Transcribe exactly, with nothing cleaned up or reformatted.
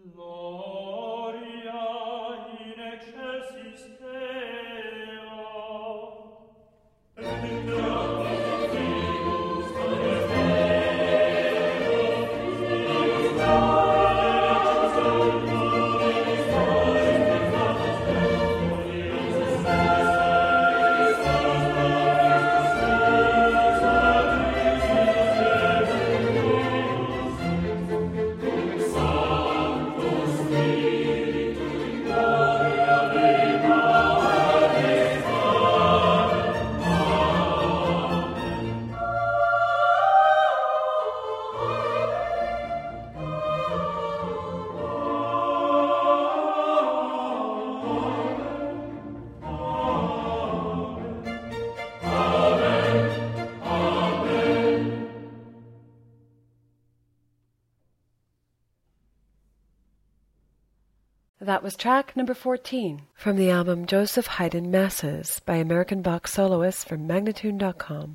That was track number fourteen from the album Joseph Haydn Masses by American Bach soloists from Magnatune dot com.